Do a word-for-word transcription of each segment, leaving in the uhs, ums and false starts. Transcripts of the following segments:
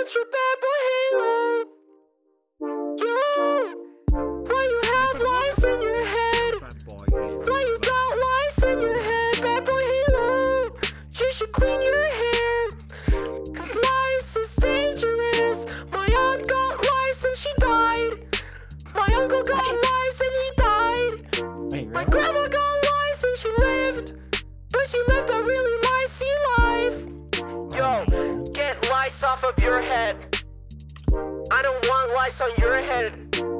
it's your bad boy Halo. Yo, why you have lice in your head? Why you got lice in your head, bad boy Halo? You should clean your hair, cause lice is dangerous. My aunt got lice and she died. My uncle got lice and he died. Wait, My really? grandma got lice and she lived, but she lived a really licey life. Yo, get lice off of your head. I don't want lice on your head.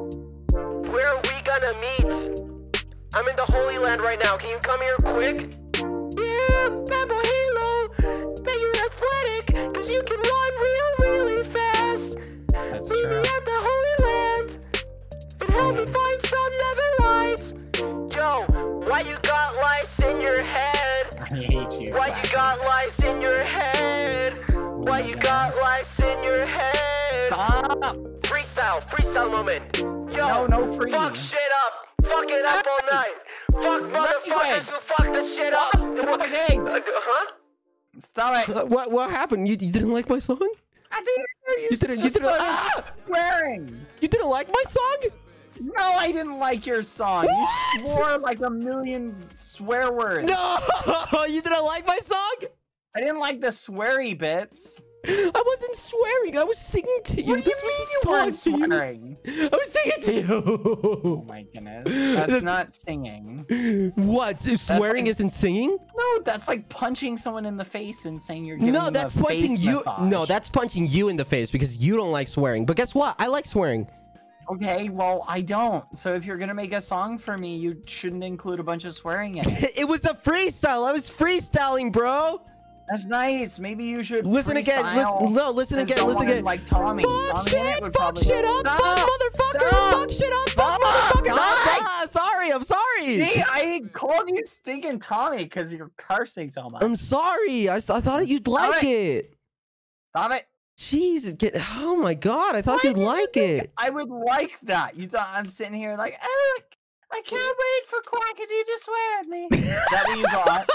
Where are we gonna meet? I'm in the Holy Land right now. Can you come here quick? Yeah, bad boy Halo. Bet you're athletic, cause you can run real, really fast. That's Meet true. me at the Holy Land and help me find some netherite. Yo, why you got lice in your head? I hate you. Why you got lice in your head? Why you got lice in your head? Stop! Freestyle, freestyle moment. Yo, No, no free. fuck shit up. Fuck it up all night. Fuck motherfuckers who fuck the shit up. Stop it. Uh, huh? Stop it. Uh, what what happened? You, you didn't like my song? I think you, You didn't. You just didn't. started Ah! swearing. You didn't like my song? No, I didn't like your song. What? You swore like a million swear words. No, you didn't like my song. I didn't like the sweary bits. I wasn't swearing. I was singing to you. What do you this mean was you a weren't song to you. swearing? I was singing to Oh you. my goodness. That's That's- not singing. What? Swearing like- isn't singing? No, that's like punching someone in the face and saying you're giving No, them that's a punching face you. massage. No, that's punching you in the face because you don't like swearing. But guess what? I like swearing. Okay, well, I don't. So if you're gonna make a song for me, you shouldn't include a bunch of swearing in it. It was a freestyle. I was freestyling, bro. That's nice. Maybe you should Listen again. freestyle Listen. No, listen with again. Listen someone again. Like Tommy. Fuck Tommy shit, in it would fuck probably- shit up, Stop! fuck motherfucker, Stop! fuck shit up, fuck Stop! motherfucker. Stop! Ah, sorry, I'm sorry. See, I called you stinking Tommy because you're cursing so much. I'm sorry. I, s- I thought you'd like it. it. Stop it. Jesus, get. Oh my god, I thought Why you'd did you like think it. I would like that. You thought I'm sitting here like, oh, I can't wait for Quackity to swear at me. Is that what you thought?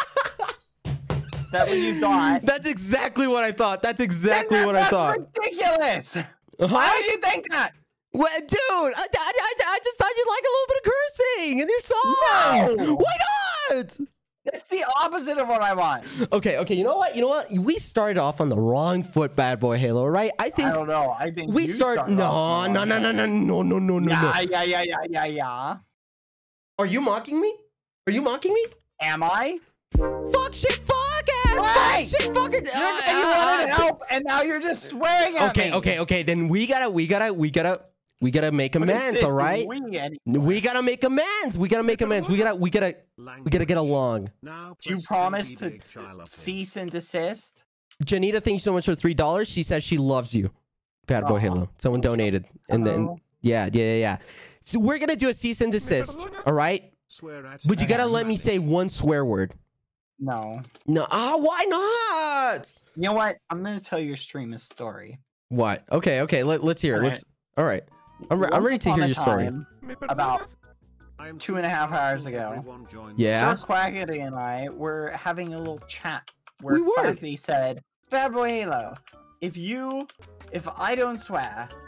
Is that what you thought? That's exactly what I thought. That's exactly Then what I that's thought. ridiculous. Why Huh? would you think that? Well, dude, I, I, I, I just thought you'd like a little bit of cursing in your song. No. Why not? That's the opposite of what I want. Okay, okay. You know what? You know what? We started off on the wrong foot, bad boy Halo. Right? I think I don't know. I think we you start. started No, off no, wrong. no, no, no, no, no, no, no, Yeah, no. yeah, yeah, yeah, yeah, yeah. Are you mocking me? Are you mocking me? Am I? Fuck shit, fuck ass, Right. fuck shit, fucking. You said you wanted help, and now you're just swearing at Okay, me. okay, okay. Then we gotta, we gotta, we gotta, we gotta make What is amends. this All right. we anymore? We gotta make amends. We gotta make amends. We gotta, we gotta, we gotta get along. Do you promise to cease and desist? Janita, thank you so much for three dollars. She says she loves you. Bad boy Aw. Halo. Someone donated, and then Hello. yeah, yeah, yeah, yeah. So we're gonna do a cease and desist. All right. But you gotta let me say one swear word. No. No. Ah, why not? You know what? I'm gonna tell your stream a story. What? Okay, okay. Let, let's hear it. All right. Let's. All right. I'm, re- I'm Once ready to upon hear a your story. time, About two and a half hours ago. Yeah. Sir Quackity and I were having a little chat where We were. Quackity said, "Bad boy Halo, if you, if I don't swear,